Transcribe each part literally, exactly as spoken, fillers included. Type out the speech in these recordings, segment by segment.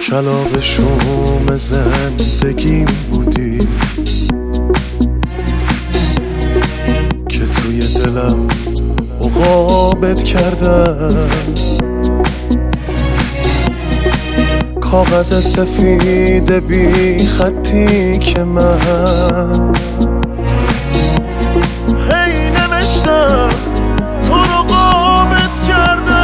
کلاغ شوم زندگیم بودی که توی دلم عقابت کردم. کاغذ سفید بی خطی که من هی نوشتم تو رو قابت کردم.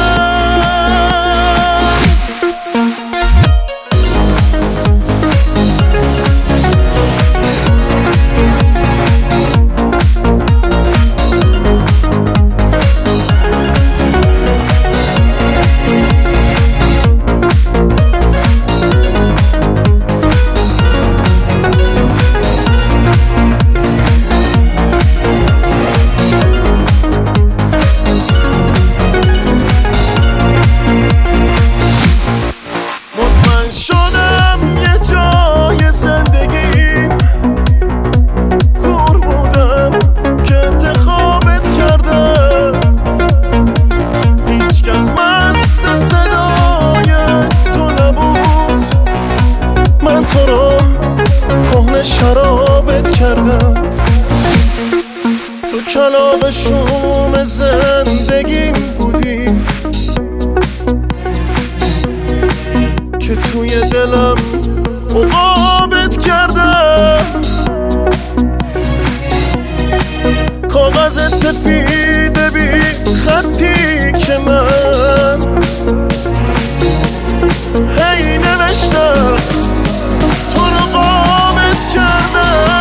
تو رو کهنه شرابت کردم. تو کلاغ شوم زندگیم بودی که توی دلم عقابت کردم. کاغذ سفید بی خطی که من هی نوشتم تو رو قابت کردم.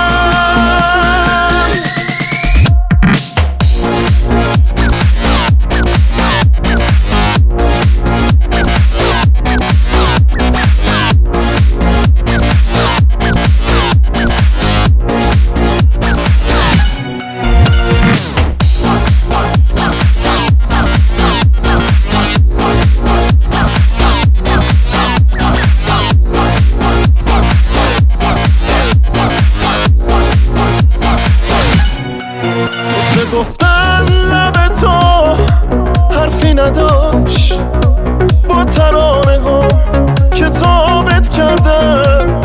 گفتن لب تو حرفی نداشت با ترانه ها کتابت کردم.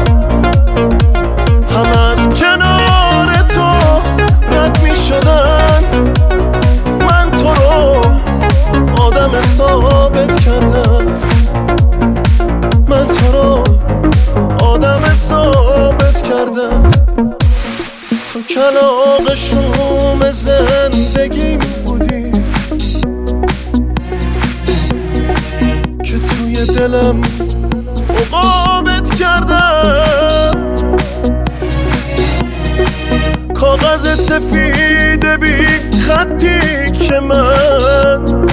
همه از کنار تو رد می شدن، من تو رو آدم ثابت کردم. من تو رو آدم ثابت کردم. تو کلاغ شوم زندگیم بودی که توی دلم عقابت کردم. کاغذ سفید بی خطی که من